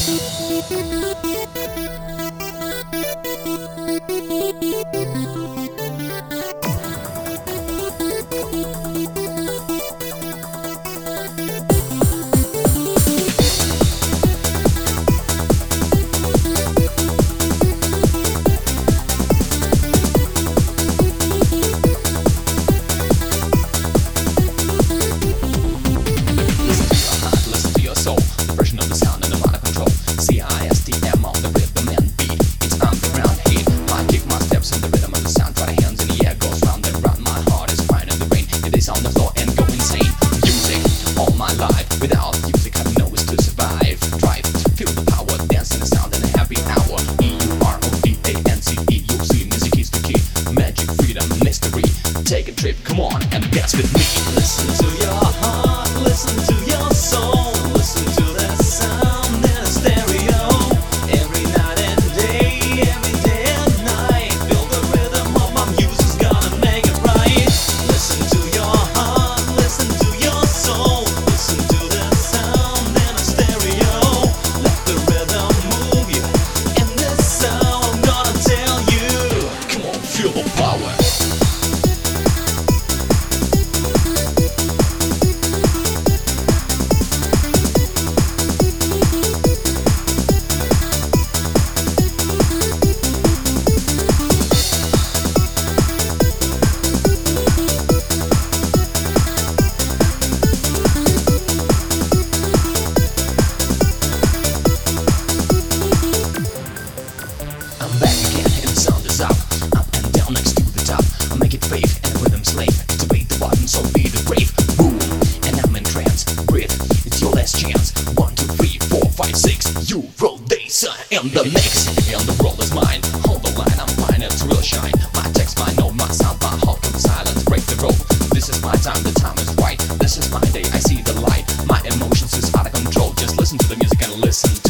Take a trip, come on and dance with me. Listen to your heart, listen to your soul, listen to that sound in a stereo. Every night and day and night, feel the rhythm of my music's gonna make it right. Listen to your heart, listen to your soul, listen to that sound in a stereo. Let the rhythm move you, and this sound I'm gonna tell you. Come on, feel the power. I'm back again and the sound is up and down next to the top. I make it fade and the rhythm slave. Activate the button, so be the brave. Boom, and I'm in trance. Breathe, it's your last chance. 1, 2, 3, 4, 5, 6. You roll this and the next. And the world is mine. Hold the line, I'm fine, it's real shine. My text, my note, my sound, my heart can silence, break the rope. This is my time, the time is right. This is my day, I see the light. My emotions is out of control. Just listen to the music and listen